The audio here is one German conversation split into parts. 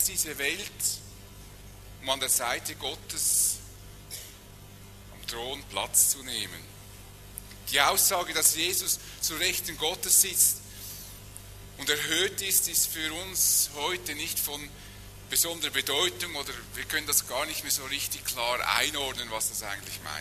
diese Welt, um an der Seite Gottes am Thron Platz zu nehmen. Die Aussage, dass Jesus zu Rechten Gottes sitzt und erhöht ist für uns heute nicht von besonderer Bedeutung, oder wir können das gar nicht mehr so richtig klar einordnen, was das eigentlich meint.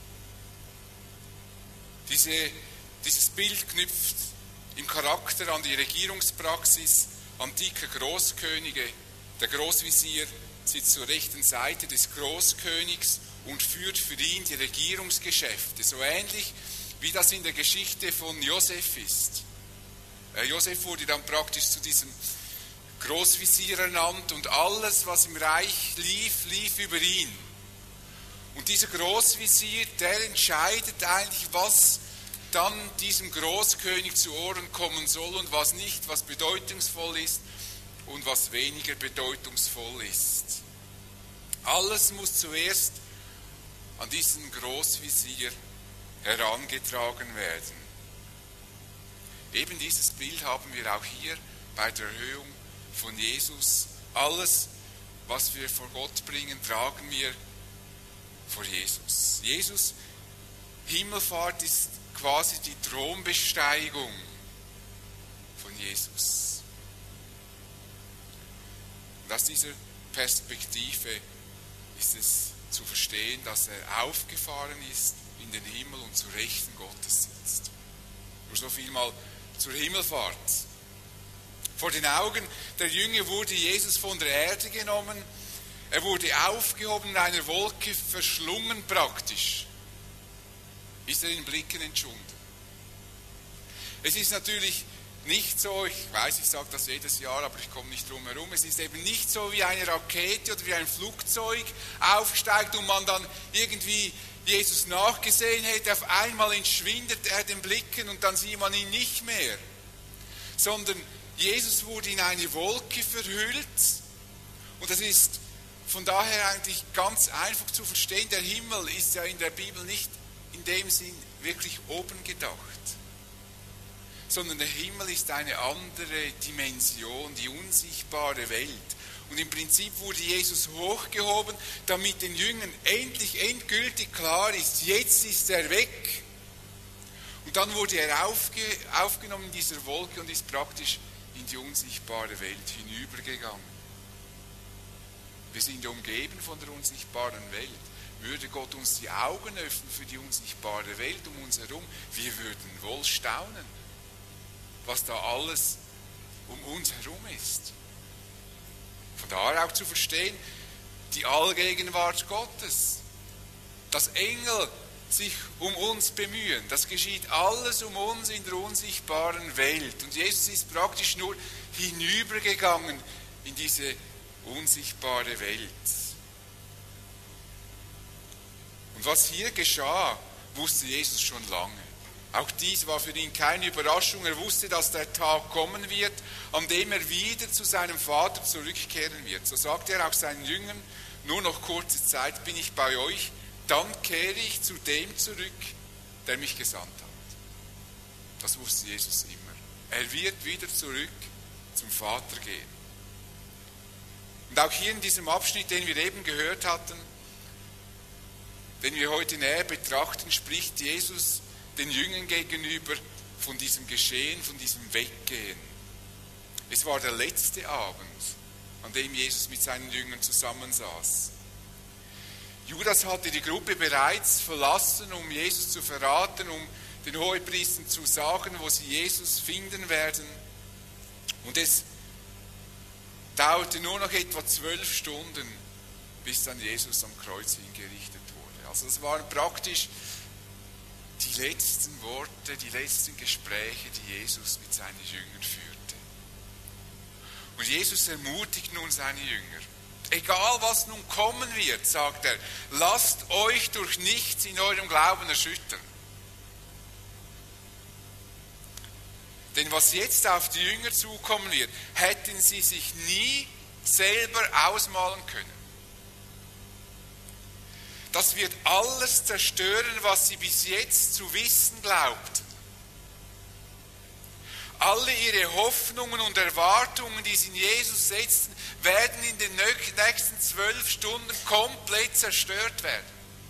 Dieses Bild knüpft im Charakter an die Regierungspraxis antiker Großkönige. Der Großvisier sitzt zur rechten Seite des Großkönigs und führt für ihn die Regierungsgeschäfte, so ähnlich wie das in der Geschichte von Josef ist. Josef wurde dann praktisch zu diesem Großvisier ernannt und alles, was im Reich lief über ihn. Und dieser Großvisier, der entscheidet eigentlich, was dann diesem Großkönig zu Ohren kommen soll und was nicht, was bedeutungsvoll ist und was weniger bedeutungsvoll ist. Alles muss zuerst an diesen Großvisier herangetragen werden. Eben dieses Bild haben wir auch hier bei der Erhöhung von Jesus. Alles, was wir vor Gott bringen, tragen wir vor Jesus. Jesus, Himmelfahrt ist quasi die Thronbesteigung von Jesus. Und aus dieser Perspektive ist es zu verstehen, dass er aufgefahren ist in den Himmel und zu Rechten Gottes sitzt. Nur so viel mal zur Himmelfahrt. Vor den Augen der Jünger wurde Jesus von der Erde genommen. Er wurde aufgehoben in einer Wolke, verschlungen praktisch. Ist er in Blicken entschunden. Es ist natürlich nicht so, ich weiß, ich sage das jedes Jahr, aber ich komme nicht drum herum, es ist eben nicht so wie eine Rakete oder wie ein Flugzeug aufsteigt und man dann irgendwie Jesus nachgesehen hätte, auf einmal entschwindet er den Blicken und dann sieht man ihn nicht mehr. Sondern Jesus wurde in eine Wolke verhüllt und das ist von daher eigentlich ganz einfach zu verstehen. Der Himmel ist ja in der Bibel nicht in dem Sinn wirklich oben gedacht, sondern der Himmel ist eine andere Dimension, die unsichtbare Welt. Und im Prinzip wurde Jesus hochgehoben, damit den Jüngern endlich endgültig klar ist, jetzt ist er weg. Und dann wurde er aufgenommen in dieser Wolke und ist praktisch in die unsichtbare Welt hinübergegangen. Wir sind umgeben von der unsichtbaren Welt. Würde Gott uns die Augen öffnen für die unsichtbare Welt um uns herum, wir würden wohl staunen, was da alles um uns herum ist. Von daher auch zu verstehen, die Allgegenwart Gottes, dass Engel sich um uns bemühen, das geschieht alles um uns in der unsichtbaren Welt. Und Jesus ist praktisch nur hinübergegangen in diese unsichtbare Welt. Und was hier geschah, wusste Jesus schon lange. Auch dies war für ihn keine Überraschung. Er wusste, dass der Tag kommen wird, an dem er wieder zu seinem Vater zurückkehren wird. So sagte er auch seinen Jüngern, nur noch kurze Zeit bin ich bei euch, dann kehre ich zu dem zurück, der mich gesandt hat. Das wusste Jesus immer. Er wird wieder zurück zum Vater gehen. Und auch hier in diesem Abschnitt, den wir eben gehört hatten, den wir heute näher betrachten, spricht Jesus den Jüngern gegenüber von diesem Geschehen, von diesem Weggehen. Es war der letzte Abend, an dem Jesus mit seinen Jüngern zusammensaß. Judas hatte die Gruppe bereits verlassen, um Jesus zu verraten, um den Hohepriestern zu sagen, wo sie Jesus finden werden. Und es dauerte nur noch etwa 12 Stunden, bis dann Jesus am Kreuz hingerichtet wurde. Also das waren praktisch die letzten Worte, die letzten Gespräche, die Jesus mit seinen Jüngern führte. Und Jesus ermutigt nun seine Jünger. Egal was nun kommen wird, sagt er, lasst euch durch nichts in eurem Glauben erschüttern. Denn was jetzt auf die Jünger zukommen wird, hätten sie sich nie selber ausmalen können. Das wird alles zerstören, was sie bis jetzt zu wissen glaubten. Alle ihre Hoffnungen und Erwartungen, die sie in Jesus setzten, werden in den nächsten 12 Stunden komplett zerstört werden.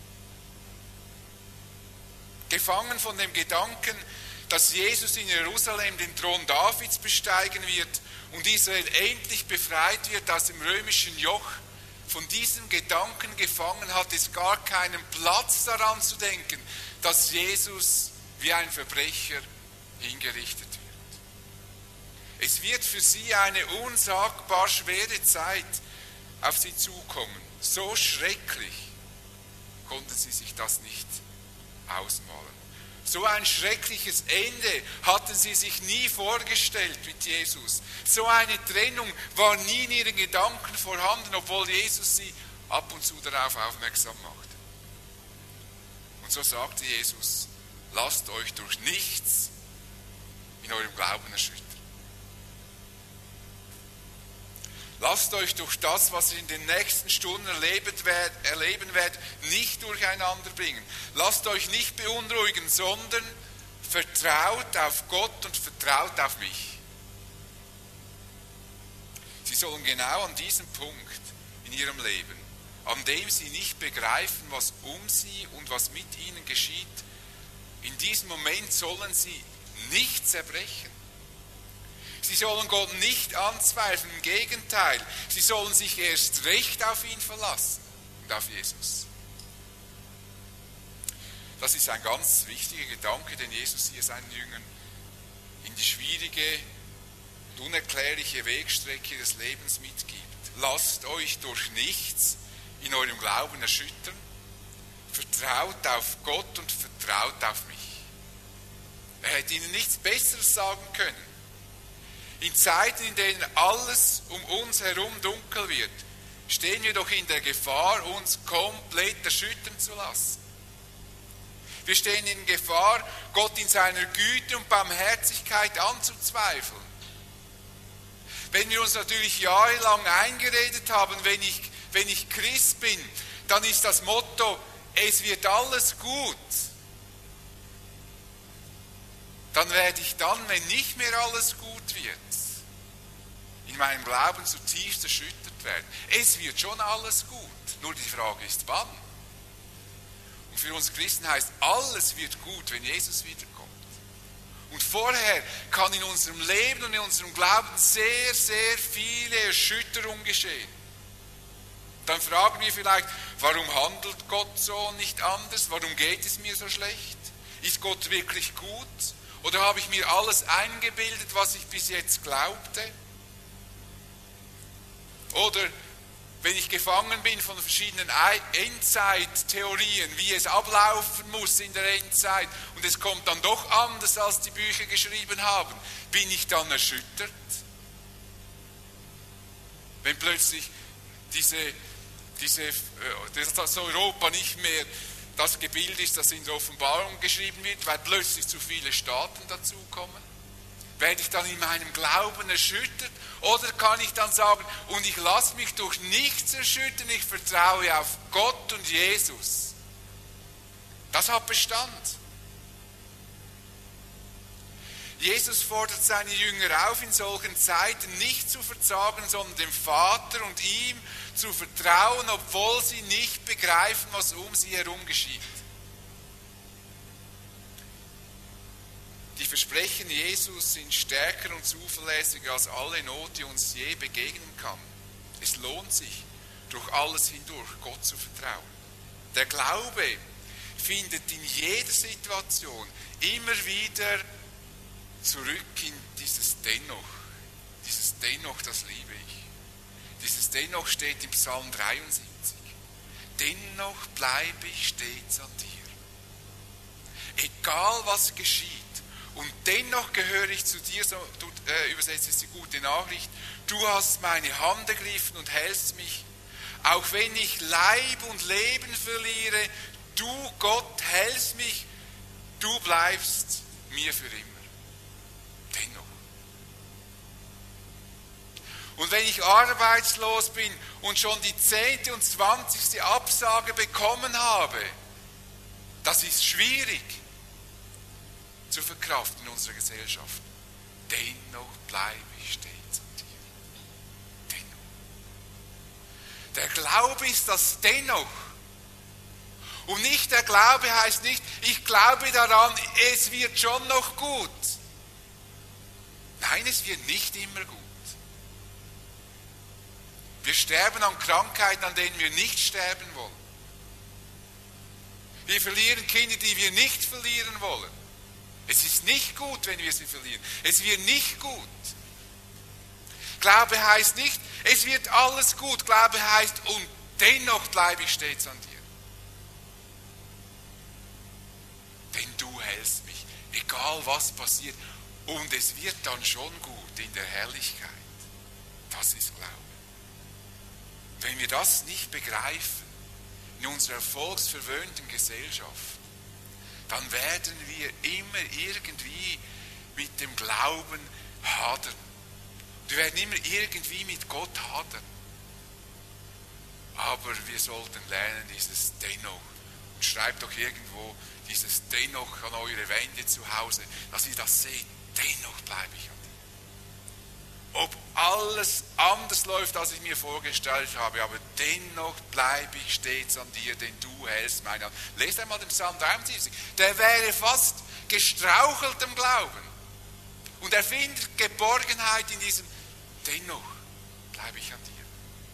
Gefangen von dem Gedanken, dass Jesus in Jerusalem den Thron Davids besteigen wird und Israel endlich befreit wird aus dem römischen Joch, von diesem Gedanken gefangen hat es gar keinen Platz daran zu denken, dass Jesus wie ein Verbrecher hingerichtet wird. Es wird für sie eine unsagbar schwere Zeit auf sie zukommen. So schrecklich konnten sie sich das nicht ausmalen. So ein schreckliches Ende hatten sie sich nie vorgestellt mit Jesus. So eine Trennung war nie in ihren Gedanken vorhanden, obwohl Jesus sie ab und zu darauf aufmerksam machte. Und so sagte Jesus, lasst euch durch nichts in eurem Glauben erschüttern. Lasst euch durch das, was ihr in den nächsten Stunden erleben werdet, nicht durcheinander bringen. Lasst euch nicht beunruhigen, sondern vertraut auf Gott und vertraut auf mich. Sie sollen genau an diesem Punkt in ihrem Leben, an dem sie nicht begreifen, was um sie und was mit ihnen geschieht, in diesem Moment sollen sie nicht zerbrechen. Sie sollen Gott nicht anzweifeln, im Gegenteil, sie sollen sich erst recht auf ihn verlassen und auf Jesus. Das ist ein ganz wichtiger Gedanke, den Jesus hier seinen Jüngern in die schwierige und unerklärliche Wegstrecke des Lebens mitgibt. Lasst euch durch nichts in eurem Glauben erschüttern, vertraut auf Gott und vertraut auf mich. Er hätte ihnen nichts Besseres sagen können. In Zeiten, in denen alles um uns herum dunkel wird, stehen wir doch in der Gefahr, uns komplett erschüttern zu lassen. Wir stehen in Gefahr, Gott in seiner Güte und Barmherzigkeit anzuzweifeln. Wenn wir uns natürlich jahrelang eingeredet haben, wenn ich Christ bin, dann ist das Motto, es wird alles gut. Dann werde ich dann, wenn nicht mehr alles gut wird, in meinem Glauben zutiefst erschüttert werden. Es wird schon alles gut, nur die Frage ist, wann? Und für uns Christen heißt, alles wird gut, wenn Jesus wiederkommt. Und vorher kann in unserem Leben und in unserem Glauben sehr, sehr viele Erschütterungen geschehen. Dann fragen wir vielleicht, warum handelt Gott so und nicht anders? Warum geht es mir so schlecht? Ist Gott wirklich gut? Oder habe ich mir alles eingebildet, was ich bis jetzt glaubte? Oder wenn ich gefangen bin von verschiedenen Endzeit-Theorien, wie es ablaufen muss in der Endzeit, und es kommt dann doch anders, als die Bücher geschrieben haben, bin ich dann erschüttert? Wenn plötzlich das Europa nicht mehr das Gebild ist, das in der Offenbarung geschrieben wird, weil plötzlich zu viele Staaten dazukommen? Werde ich dann in meinem Glauben erschüttert? Oder kann ich dann sagen, und ich lasse mich durch nichts erschüttern, ich vertraue auf Gott und Jesus. Das hat Bestand. Jesus fordert seine Jünger auf, in solchen Zeiten nicht zu verzagen, sondern dem Vater und ihm zu vertrauen, obwohl sie nicht begreifen, was um sie herum geschieht. Die Versprechen Jesus sind stärker und zuverlässiger als alle Not, die uns je begegnen kann. Es lohnt sich, durch alles hindurch Gott zu vertrauen. Der Glaube findet in jeder Situation immer wieder zurück in dieses Dennoch. Dieses Dennoch, das liebe ich. Dieses Dennoch steht im Psalm 73. Dennoch bleibe ich stets an dir. Egal was geschieht. Und dennoch gehöre ich zu dir, so übersetzt es die gute Nachricht, du hast meine Hand ergriffen und hältst mich. Auch wenn ich Leib und Leben verliere, du Gott hältst mich, du bleibst mir für immer. Dennoch. Und wenn ich arbeitslos bin und schon die 10. und 20. Absage bekommen habe, das ist schwierig zu verkraften in unserer Gesellschaft. dennoch bleibe ich stets an dir. Dennoch. Der Glaube ist das Dennoch. Und nicht der Glaube heißt nicht, ich glaube daran, es wird schon noch gut. Nein, es wird nicht immer gut. Wir sterben an Krankheiten, an denen wir nicht sterben wollen. Wir verlieren Kinder, die wir nicht verlieren wollen. Es ist nicht gut, wenn wir sie verlieren. Es wird nicht gut. Glaube heißt nicht, es wird alles gut. Glaube heißt, und dennoch bleibe ich stets an dir. Denn du hältst mich, egal was passiert. Und es wird dann schon gut in der Herrlichkeit. Das ist Glaube. Wenn wir das nicht begreifen, in unserer erfolgsverwöhnten Gesellschaft, dann werden wir immer irgendwie mit dem Glauben hadern. Wir werden immer irgendwie mit Gott hadern. Aber wir sollten lernen, dieses Dennoch. Und schreibt doch irgendwo dieses Dennoch an eure Wände zu Hause, dass ihr das seht. Dennoch bleibe ich an dir. Ob alles anders läuft, als ich mir vorgestellt habe, aber dennoch bleibe ich stets an dir, denn du hältst meine Hand. Lest einmal den Psalm 73. Der wäre fast gestrauchelt im Glauben. Und er findet Geborgenheit in diesem dennoch bleibe ich an dir.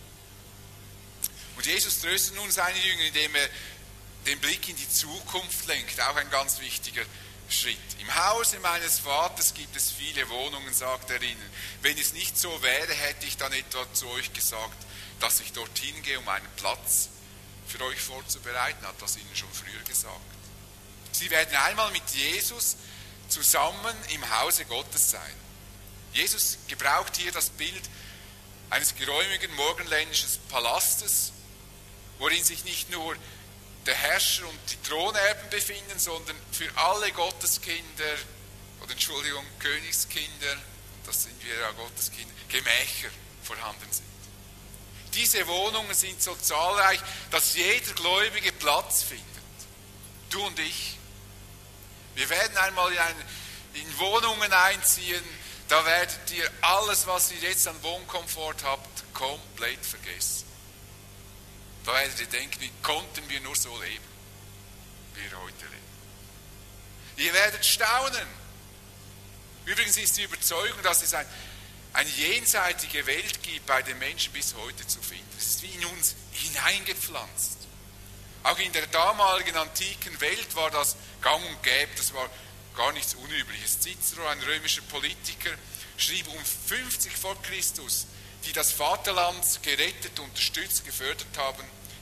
Und Jesus tröstet nun seine Jünger, indem er den Blick in die Zukunft lenkt. Auch ein ganz wichtiger Schritt. Im Hause meines Vaters gibt es viele Wohnungen, sagt er ihnen. Wenn es nicht so wäre, hätte ich dann etwa zu euch gesagt, dass ich dorthin gehe, um einen Platz für euch vorzubereiten, hat das ihnen schon früher gesagt. Sie werden einmal mit Jesus zusammen im Hause Gottes sein. Jesus gebraucht hier das Bild eines geräumigen morgenländischen Palastes, worin sich nicht nur der Herrscher und die Thronerben befinden, sondern für alle Gotteskinder, Königskinder, das sind wir ja Gotteskinder, Gemächer vorhanden sind. Diese Wohnungen sind so zahlreich, dass jeder Gläubige Platz findet. Du und ich. Wir werden einmal in Wohnungen einziehen, da werdet ihr alles, was ihr jetzt an Wohnkomfort habt, komplett vergessen. Da werdet ihr denken, wie konnten wir nur so leben, wie wir heute leben. Ihr werdet staunen. Übrigens ist die Überzeugung, dass es eine jenseitige Welt gibt, bei den Menschen bis heute zu finden. Es ist wie in uns hineingepflanzt. Auch in der damaligen antiken Welt war das gang und gäbe, das war gar nichts Unübliches. Cicero, ein römischer Politiker, schrieb um 50 vor Christus, die das Vaterland gerettet, unterstützt, gefördert haben,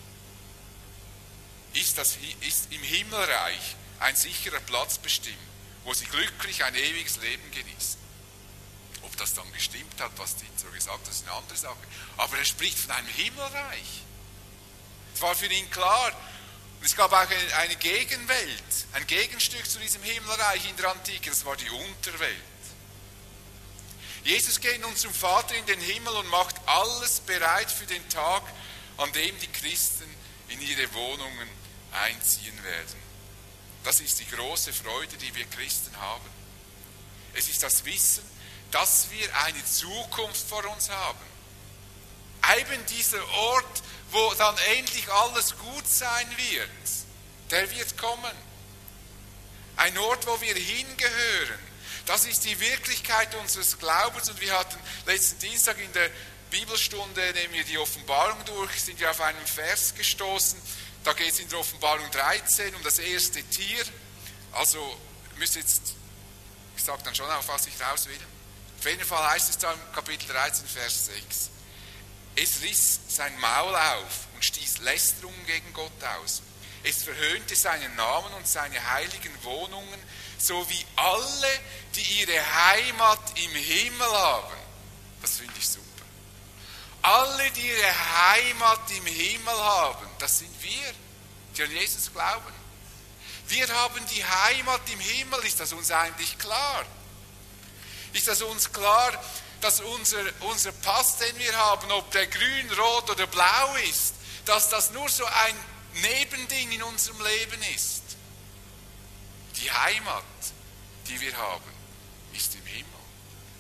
ist im Himmelreich ein sicherer Platz bestimmt, wo sie glücklich ein ewiges Leben genießen. Ob das dann gestimmt hat, was Cicero gesagt hat, ist eine andere Sache. Aber er spricht von einem Himmelreich. Es war für ihn klar. Und es gab auch eine Gegenwelt, ein Gegenstück zu diesem Himmelreich in der Antike, das war die Unterwelt. Jesus geht nun zum Vater in den Himmel und macht alles bereit für den Tag, an dem die Christen in ihre Wohnungen einziehen werden. Das ist die große Freude, die wir Christen haben. Es ist das Wissen, dass wir eine Zukunft vor uns haben. Eben dieser Ort, wo dann endlich alles gut sein wird, der wird kommen. Ein Ort, wo wir hingehören. Das ist die Wirklichkeit unseres Glaubens. Und wir hatten letzten Dienstag in der Bibelstunde, nehmen wir die Offenbarung durch, sind wir auf einen Vers gestoßen. Da geht es in der Offenbarung 13 um das erste Tier. Also müsst jetzt, ich sage dann schon auf, was ich raus will. Auf jeden Fall heißt es da im Kapitel 13, Vers 6. Es riss sein Maul auf und stieß Lästerungen gegen Gott aus. Es verhöhnte seinen Namen und seine heiligen Wohnungen, sowie alle, die ihre Heimat im Himmel haben. Das finde ich super. Alle, die ihre Heimat im Himmel haben, das sind wir, die an Jesus glauben. Wir haben die Heimat im Himmel, ist das uns eigentlich klar? Ist das uns klar, dass unser Pass, den wir haben, ob der grün, rot oder blau ist, dass das nur so ein Nebending in unserem Leben ist? Die Heimat, die wir haben, ist im Himmel.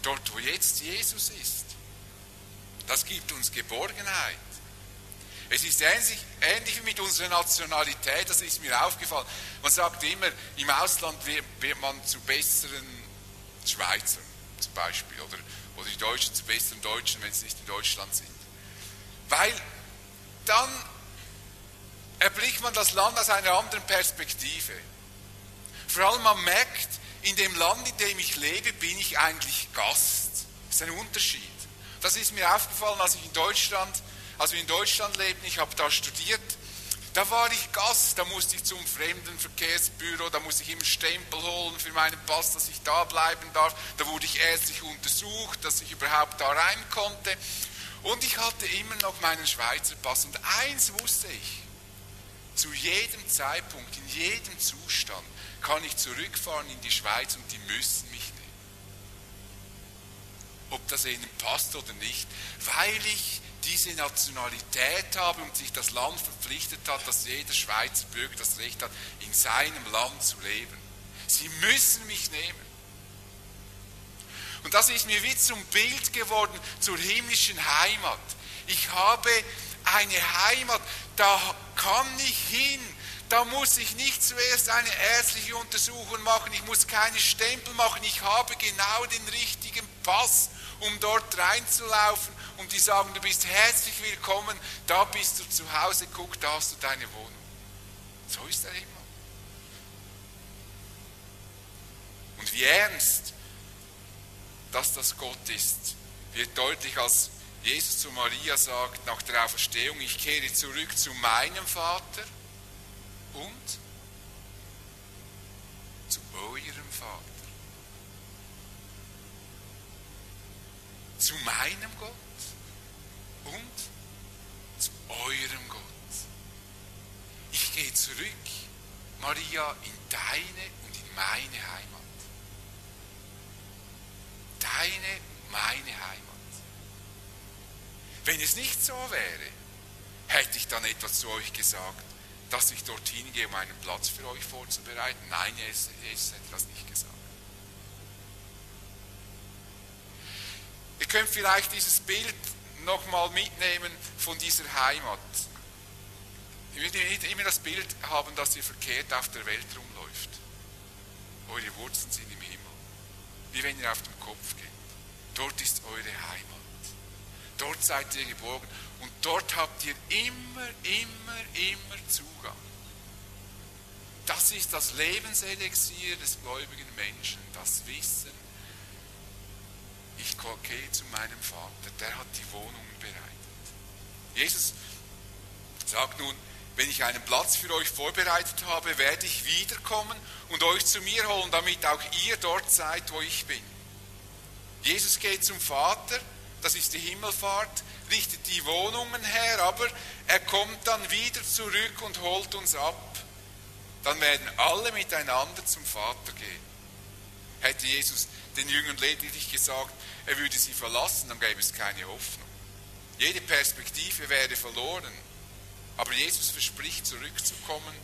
dort wo jetzt Jesus ist. Das gibt uns Geborgenheit. Es ist ähnlich wie mit unserer Nationalität, das ist mir aufgefallen. Man sagt immer, im Ausland wird man zu besseren Schweizern zum Beispiel oder die Deutschen zu besseren Deutschen, wenn sie nicht in Deutschland sind. Weil dann erblickt man das Land aus einer anderen Perspektive. Vor allem man merkt, in dem Land, in dem ich lebe, bin ich eigentlich Gast. Das ist ein Unterschied. Das ist mir aufgefallen, als wir in Deutschland lebten, ich habe da studiert, da war ich Gast, da musste ich zum Fremdenverkehrsbüro, da musste ich immer Stempel holen für meinen Pass, dass ich da bleiben darf. Da wurde ich ärztlich untersucht, dass ich überhaupt da rein konnte. Und ich hatte immer noch meinen Schweizer Pass. Und eins wusste ich, zu jedem Zeitpunkt, in jedem Zustand kann ich zurückfahren in die Schweiz und die müssen mich nehmen. Ob das ihnen passt oder nicht, weil ich diese Nationalität habe und sich das Land verpflichtet hat, dass jeder Schweizer Bürger das Recht hat, in seinem Land zu leben. Sie müssen mich nehmen. Und das ist mir wie zum Bild geworden zur himmlischen Heimat. Ich habe eine Heimat, da kann ich hin, da muss ich nicht zuerst eine ärztliche Untersuchung machen, ich muss keine Stempel machen, ich habe genau den richtigen Pass, um dort reinzulaufen und die sagen, du bist herzlich willkommen, da bist du zu Hause, guck, da hast du deine Wohnung. So ist der Himmel. Und wie ernst, dass das Gott ist, wird deutlich, als Jesus zu Maria sagt, nach der Auferstehung, ich kehre zurück zu meinem Vater und zu eurem Vater. Zu meinem Gott und zu eurem Gott. Ich gehe zurück, Maria, in deine und in meine Heimat. Deine und meine Heimat. Wenn es nicht so wäre, hätte ich dann etwas zu euch gesagt, dass ich dorthin gehe, um einen Platz für euch vorzubereiten. Nein, Jesus hätte das nicht gesagt. Ihr könnt vielleicht dieses Bild nochmal mitnehmen von dieser Heimat. Ihr werdet immer das Bild haben, dass ihr verkehrt auf der Welt rumläuft. Eure Wurzeln sind im Himmel. Wie wenn ihr auf dem Kopf geht. Dort ist eure Heimat. Dort seid ihr geborgen. Und dort habt ihr immer Zugang. Das ist das Lebenselixier des gläubigen Menschen. Das Wissen, ich gehe zu meinem Vater, der hat die Wohnungen bereitet. Jesus sagt nun, wenn ich einen Platz für euch vorbereitet habe, werde ich wiederkommen und euch zu mir holen, damit auch ihr dort seid, wo ich bin. Jesus geht zum Vater, das ist die Himmelfahrt, richtet die Wohnungen her, aber er kommt dann wieder zurück und holt uns ab. Dann werden alle miteinander zum Vater gehen. Hätte Jesus den Jüngern lediglich gesagt, er würde sie verlassen, dann gäbe es keine Hoffnung. Jede Perspektive wäre verloren. Aber Jesus verspricht, zurückzukommen.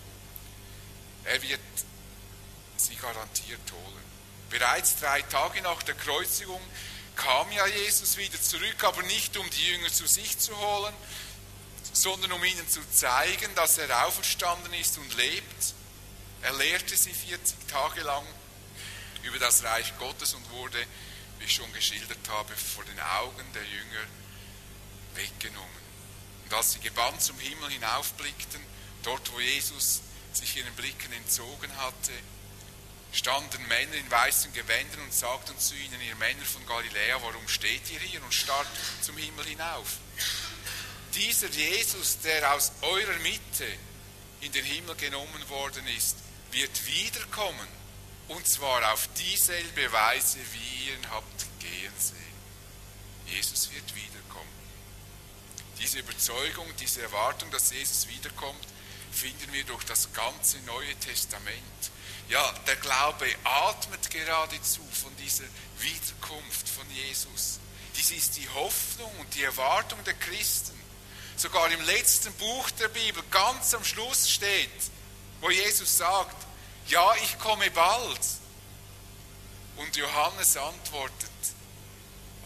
Er wird sie garantiert holen. Bereits 3 Tage nach der Kreuzigung kam ja Jesus wieder zurück, aber nicht um die Jünger zu sich zu holen, sondern um ihnen zu zeigen, dass er auferstanden ist und lebt. Er lehrte sie 40 Tage lang über das Reich Gottes und wurde, wie ich schon geschildert habe, vor den Augen der Jünger weggenommen. Und als sie gebannt zum Himmel hinaufblickten, dort wo Jesus sich ihren Blicken entzogen hatte, standen Männer in weißen Gewändern und sagten zu ihnen, ihr Männer von Galiläa, warum steht ihr hier und starrt zum Himmel hinauf? Dieser Jesus, der aus eurer Mitte in den Himmel genommen worden ist, wird wiederkommen, und zwar auf dieselbe Weise, wie ihr ihn habt gehen sehen. Jesus wird wiederkommen. Diese Überzeugung, diese Erwartung, dass Jesus wiederkommt, finden wir durch das ganze Neue Testament. Ja, der Glaube atmet geradezu von dieser Wiederkunft von Jesus. Dies ist die Hoffnung und die Erwartung der Christen. Sogar im letzten Buch der Bibel, ganz am Schluss steht, wo Jesus sagt, ja, ich komme bald. Und Johannes antwortet,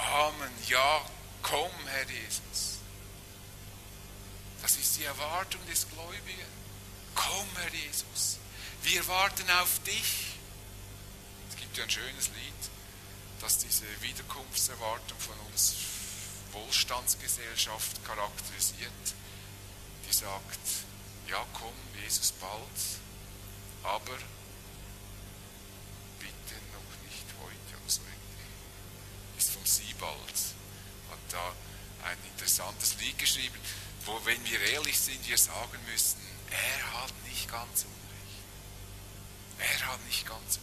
Amen, ja, komm, Herr Jesus. Das ist die Erwartung des Gläubigen. Komm, Herr Jesus, wir warten auf dich. Es gibt ja ein schönes Lied, das diese Wiederkunftserwartung von uns Wohlstandsgesellschaft charakterisiert. Die sagt, ja komm, Jesus bald, aber bitte noch nicht heute oder so irgendwie. Ist vom Siebald, hat da ein interessantes Lied geschrieben, wo, wenn wir ehrlich sind, wir sagen müssen, er hat nicht ganz Unrecht. Er hat nicht ganz Unrecht.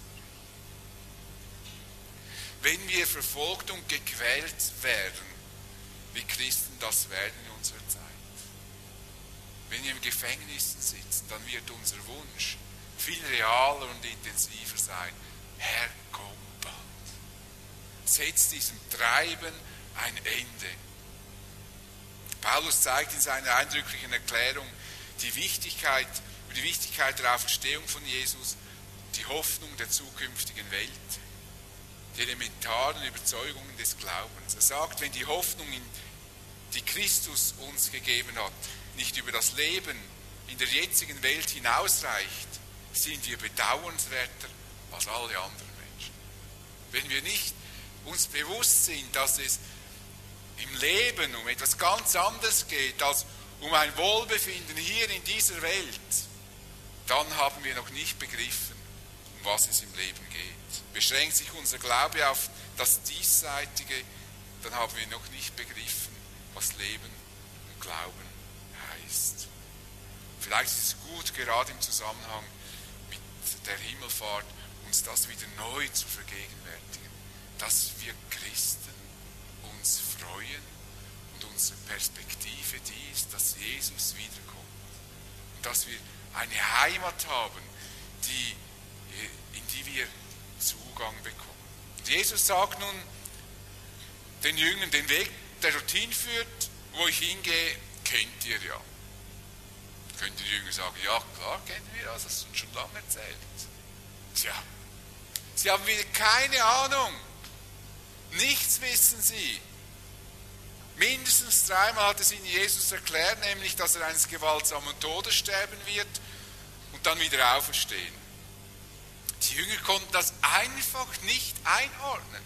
Wenn wir verfolgt und gequält werden, wie Christen das werden in unserer Zeit, wenn wir im Gefängnissen sitzen, dann wird unser Wunsch viel realer und intensiver sein. Herr, komm bald. Setzt diesem Treiben ein Ende. Paulus zeigt in seiner eindrücklichen Erklärung die Wichtigkeit der Auferstehung von Jesus, die Hoffnung der zukünftigen Welt, die elementaren Überzeugungen des Glaubens. Er sagt, wenn die Hoffnung, die Christus uns gegeben hat, nicht über das Leben in der jetzigen Welt hinausreicht, sind wir bedauernswerter als alle anderen Menschen. Wenn wir nicht uns bewusst sind, dass es im Leben um etwas ganz anderes geht, als um ein Wohlbefinden hier in dieser Welt, dann haben wir noch nicht begriffen, um was es im Leben geht. Beschränkt sich unser Glaube auf das Diesseitige, dann haben wir noch nicht begriffen, was Leben und Glauben heißt. Vielleicht ist es gut, gerade im Zusammenhang mit der Himmelfahrt, uns das wieder neu zu vergegenwärtigen, dass wir Christen uns freuen und unsere Perspektive die ist, dass Jesus wiederkommt und dass wir eine Heimat haben, in die wir Zugang bekommen. Und Jesus sagt nun den Jüngern, den Weg, der dorthin führt, wo ich hingehe, kennt ihr ja. Können die Jünger sagen, ja klar kennen wir das, hast du uns schon lange erzählt. Tja, sie haben wieder keine Ahnung. Nichts wissen sie. Mindestens 3-mal hat es ihnen Jesus erklärt, nämlich, dass er eines gewaltsamen Todes sterben wird und dann wieder auferstehen. Die Jünger konnten das einfach nicht einordnen.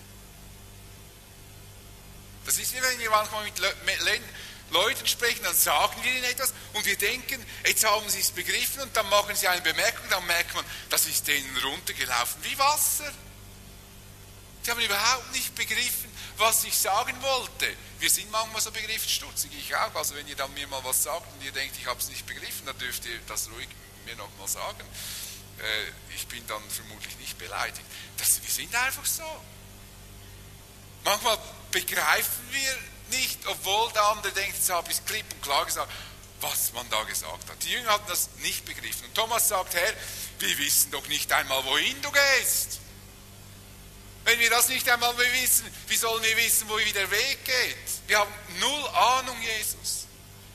Das ist wie wenn wir manchmal mit Leuten sprechen, dann sagen wir ihnen etwas und wir denken, jetzt haben sie es begriffen und dann machen sie eine Bemerkung, dann merkt man, das ist denen runtergelaufen wie Wasser. Sie haben überhaupt nicht begriffen, was ich sagen wollte. Wir sind manchmal so begriffsstutzig, ich auch. Also wenn ihr dann mir mal was sagt und ihr denkt, ich habe es nicht begriffen, dann dürft ihr das ruhig mir nochmal sagen. Ich bin dann vermutlich nicht beleidigt. Wir sind einfach so. Manchmal begreifen wir nicht, obwohl der andere denkt, jetzt habe ich es klipp und klar gesagt, was man da gesagt hat. Die Jünger hatten das nicht begriffen. Und Thomas sagt, Herr, wir wissen doch nicht einmal, wohin du gehst. Wenn wir das nicht einmal wissen, wie sollen wir wissen, wo der Weg geht? Wir haben null Ahnung, Jesus.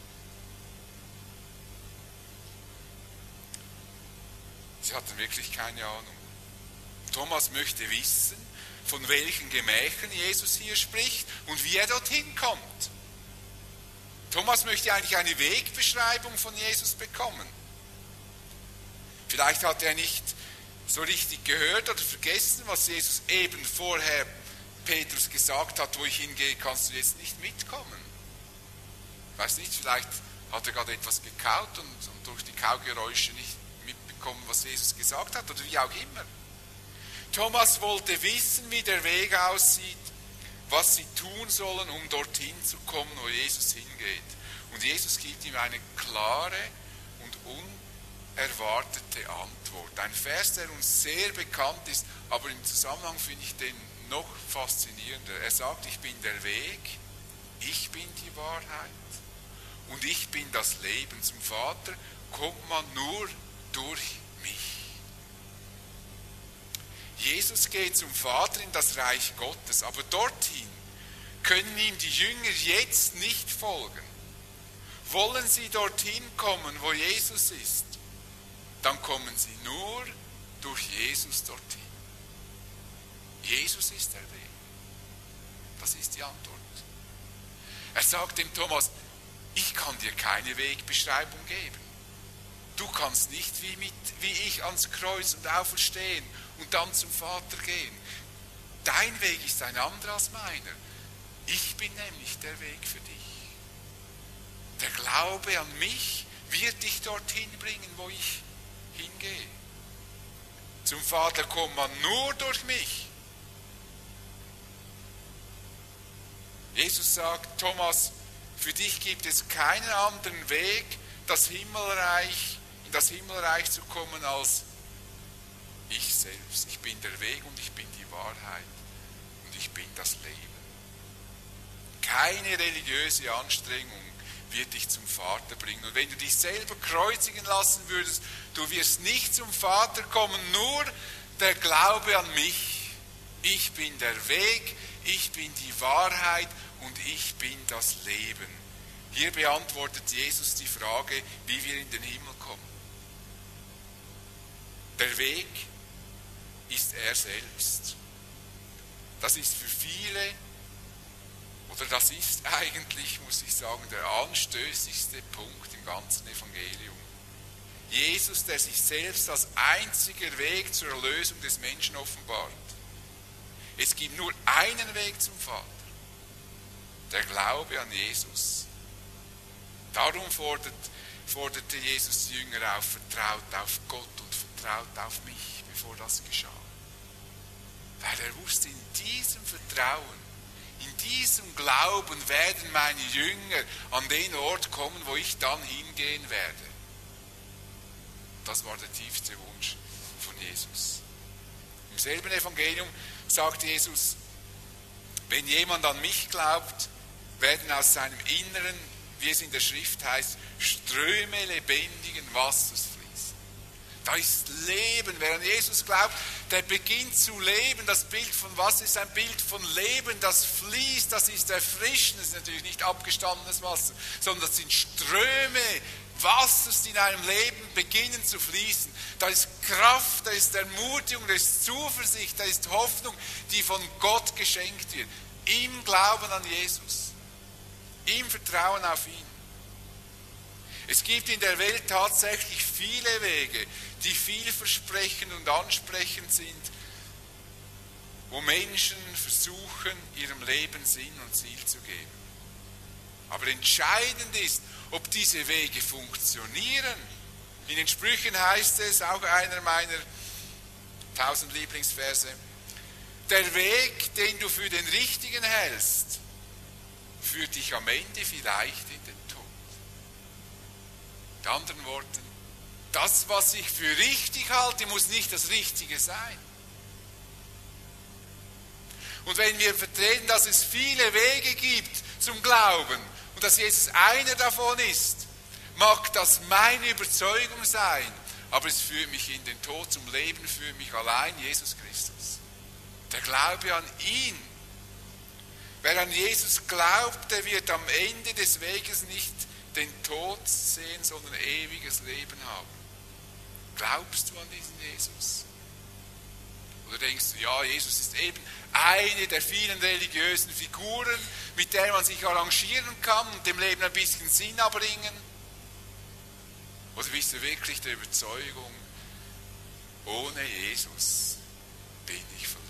Sie hatten wirklich keine Ahnung. Thomas möchte wissen, von welchen Gemächern Jesus hier spricht und wie er dorthin kommt. Thomas möchte eigentlich eine Wegbeschreibung von Jesus bekommen. Vielleicht hat er nicht so richtig gehört oder vergessen, was Jesus eben vorher Petrus gesagt hat, wo ich hingehe, kannst du jetzt nicht mitkommen. Ich weiß nicht, vielleicht hat er gerade etwas gekaut und durch die Kaugeräusche nicht mitbekommen, was Jesus gesagt hat oder wie auch immer. Thomas wollte wissen, wie der Weg aussieht, was sie tun sollen, um dorthin zu kommen, wo Jesus hingeht. Und Jesus gibt ihm eine klare und unerwartete Antwort. Ein Vers, der uns sehr bekannt ist, aber im Zusammenhang finde ich den noch faszinierender. Er sagt, ich bin der Weg, ich bin die Wahrheit und ich bin das Leben. Zum Vater kommt man nur durch mich. Jesus geht zum Vater in das Reich Gottes, aber dorthin können ihm die Jünger jetzt nicht folgen. Wollen sie dorthin kommen, wo Jesus ist, dann kommen sie nur durch Jesus dorthin. Jesus ist der Weg. Das ist die Antwort. Er sagt dem Thomas, ich kann dir keine Wegbeschreibung geben. Du kannst nicht wie ich ans Kreuz und auferstehen und dann zum Vater gehen. Dein Weg ist ein anderer als meiner. Ich bin nämlich der Weg für dich. Der Glaube an mich wird dich dorthin bringen, wo ich hingehe. Zum Vater kommt man nur durch mich. Jesus sagt, Thomas, für dich gibt es keinen anderen Weg, in das Himmelreich zu kommen, als ich selbst. Ich bin der Weg und ich bin die Wahrheit und ich bin das Leben. Keine religiöse Anstrengung wird dich zum Vater bringen. Und wenn du dich selber kreuzigen lassen würdest, du wirst nicht zum Vater kommen, nur der Glaube an mich. Ich bin der Weg, ich bin die Wahrheit und ich bin das Leben. Hier beantwortet Jesus die Frage, wie wir in den Himmel kommen. Der Weg ist er selbst. Das ist für viele, oder das ist eigentlich, muss ich sagen, der anstößigste Punkt im ganzen Evangelium. Jesus, der sich selbst als einziger Weg zur Erlösung des Menschen offenbart. Es gibt nur einen Weg zum Vater, der Glaube an Jesus. Darum forderte Jesus die Jünger auf, vertraut auf Gott und vertraut auf mich, bevor das geschah. Weil er wusste, in diesem Vertrauen, in diesem Glauben werden meine Jünger an den Ort kommen, wo ich dann hingehen werde. Das war der tiefste Wunsch von Jesus. Im selben Evangelium sagt Jesus, wenn jemand an mich glaubt, werden aus seinem Inneren, wie es in der Schrift heißt, Ströme lebendigen Wassers fließen. Da ist Leben. Wer an Jesus glaubt, der beginnt zu leben. Das Bild von Wasser ist ein Bild von Leben, das fließt, das ist erfrischend. Das ist natürlich nicht abgestandenes Wasser, sondern das sind Ströme Wassers, die in einem Leben beginnen zu fließen. Da ist Kraft, da ist Ermutigung, da ist Zuversicht, da ist Hoffnung, die von Gott geschenkt wird. Im Glauben an Jesus, im Vertrauen auf ihn. Es gibt in der Welt tatsächlich viele Wege, die vielversprechend und ansprechend sind, wo Menschen versuchen, ihrem Leben Sinn und Ziel zu geben. Aber entscheidend ist, ob diese Wege funktionieren. In den Sprüchen heißt es, auch einer meiner 1000 Lieblingsverse, der Weg, den du für den richtigen hältst, führt dich am Ende vielleicht in den Tod. Mit anderen Worten, das, was ich für richtig halte, muss nicht das Richtige sein. Und wenn wir vertreten, dass es viele Wege gibt zum Glauben und dass Jesus einer davon ist, mag das meine Überzeugung sein, aber es führt mich in den Tod, zum Leben führt mich allein Jesus Christus. Der Glaube an ihn. Wer an Jesus glaubt, der wird am Ende des Weges nicht den Tod sehen, sondern ewiges Leben haben. Glaubst du an diesen Jesus? Oder denkst du, ja, Jesus ist eben eine der vielen religiösen Figuren, mit der man sich arrangieren kann und dem Leben ein bisschen Sinn abbringen? Oder bist du wirklich der Überzeugung, ohne Jesus bin ich verloren?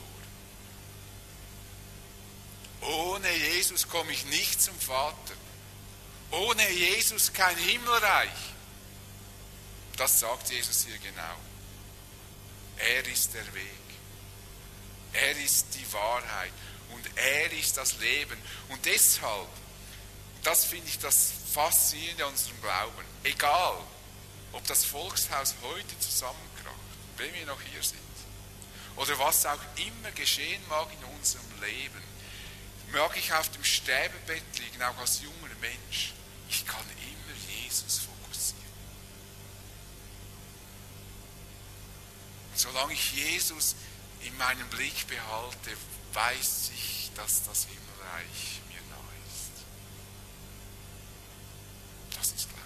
Ohne Jesus komme ich nicht zum Vater. Ohne Jesus kein Himmelreich. Das sagt Jesus hier genau. Er ist der Weg. Er ist die Wahrheit. Und er ist das Leben. Und deshalb, das finde ich das Faszinierende an unserem Glauben, egal, ob das Volkshaus heute zusammenkracht, wenn wir noch hier sind, oder was auch immer geschehen mag in unserem Leben, mag ich auf dem Sterbebett liegen, auch als junger Mensch, ich kann immer Jesus fokussieren. Und solange ich Jesus in meinem Blick behalte, weiß ich, dass das Himmelreich mir nahe ist. Das ist Glauben.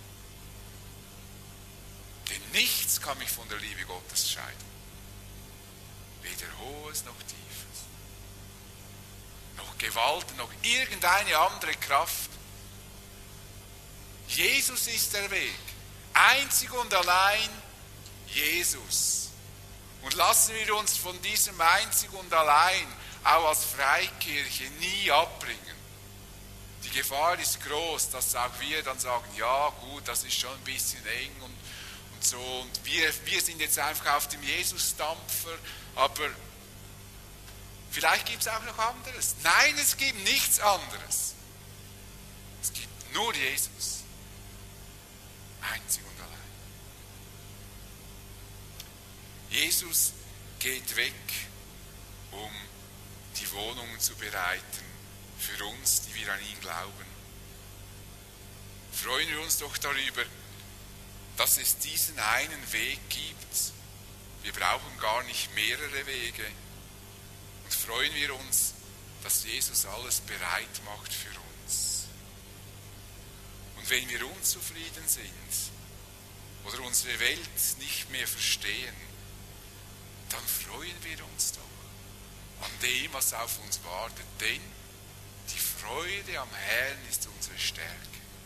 Denn nichts kann mich von der Liebe Gottes scheiden. Weder Hohes noch Tiefes, noch Gewalten, noch irgendeine andere Kraft. Jesus ist der Weg. Einzig und allein Jesus. Und lassen wir uns von diesem einzig und allein auch als Freikirche nie abbringen. Die Gefahr ist groß, dass auch wir dann sagen, ja gut, das ist schon ein bisschen eng und so. Und wir sind jetzt einfach auf dem Jesus-Dampfer, aber vielleicht gibt es auch noch anderes. Nein, es gibt nichts anderes. Es gibt nur Jesus. Einzig und allein. Jesus geht weg, um die Wohnungen zu bereiten für uns, die wir an ihn glauben. Freuen wir uns doch darüber, dass es diesen einen Weg gibt. Wir brauchen gar nicht mehrere Wege. Und freuen wir uns, dass Jesus alles bereit macht für uns. Und wenn wir unzufrieden sind oder unsere Welt nicht mehr verstehen, dann freuen wir uns doch an dem, was auf uns wartet. Denn die Freude am Herrn ist unsere Stärke.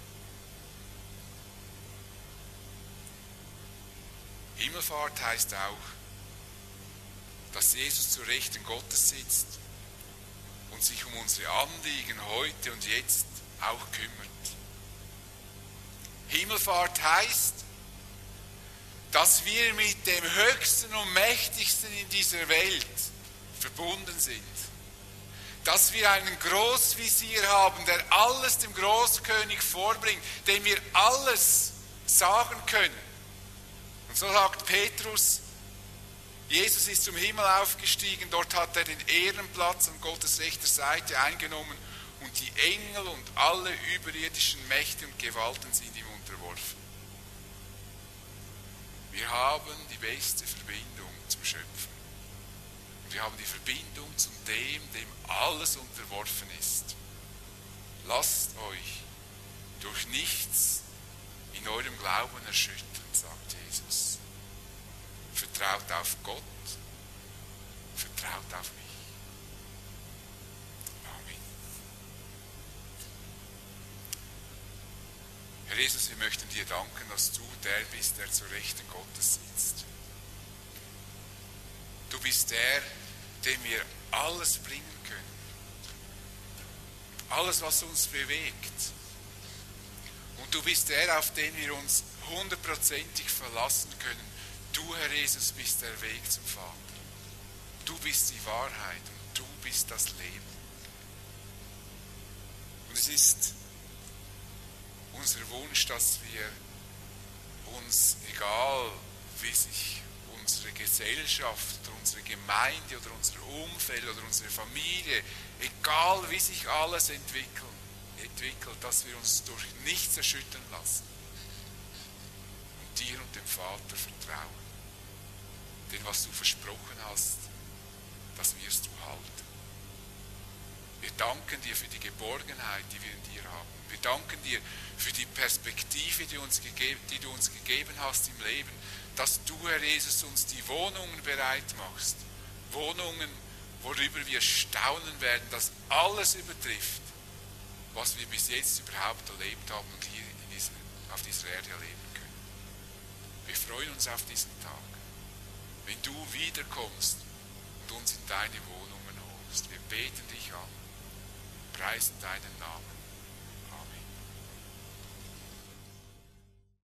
Himmelfahrt heißt auch, dass Jesus zur Rechten Gottes sitzt und sich um unsere Anliegen heute und jetzt auch kümmert. Himmelfahrt heißt, dass wir mit dem Höchsten und Mächtigsten in dieser Welt verbunden sind. Dass wir einen Großvisier haben, der alles dem Großkönig vorbringt, dem wir alles sagen können. Und so sagt Petrus, Jesus ist zum Himmel aufgestiegen, dort hat er den Ehrenplatz an Gottes rechter Seite eingenommen und die Engel und alle überirdischen Mächte und Gewalten sind ihm unterworfen. Wir haben die beste Verbindung zum Schöpfer. Und wir haben die Verbindung zu dem alles unterworfen ist. Lasst euch durch nichts in eurem Glauben erschüttern, sagt Jesus. Vertraut auf Gott, vertraut auf mich. Amen. Herr Jesus, wir möchten dir danken, dass du der bist, der zur Rechten Gottes sitzt. Du bist der, dem wir alles bringen können. Alles, was uns bewegt. Und du bist der, auf den wir uns 100%ig verlassen können. Du, Herr Jesus, bist der Weg zum Vater. Du bist die Wahrheit und du bist das Leben. Und es ist unser Wunsch, dass wir uns, egal wie sich unsere Gesellschaft oder unsere Gemeinde oder unser Umfeld oder unsere Familie, egal wie sich alles entwickelt, dass wir uns durch nichts erschüttern lassen und dir und dem Vater vertrauen. Denn was du versprochen hast, das wirst du halten. Wir danken dir für die Geborgenheit, die wir in dir haben. Wir danken dir für die Perspektive, die du uns gegeben hast im Leben, dass du, Herr Jesus, uns die Wohnungen bereit machst. Wohnungen, worüber wir staunen werden, dass alles übertrifft, was wir bis jetzt überhaupt erlebt haben und hier auf dieser Erde erleben können. Wir freuen uns auf diesen Tag, wenn du wiederkommst und uns in deine Wohnungen holst. Wir beten dich an, preisen deinen Namen.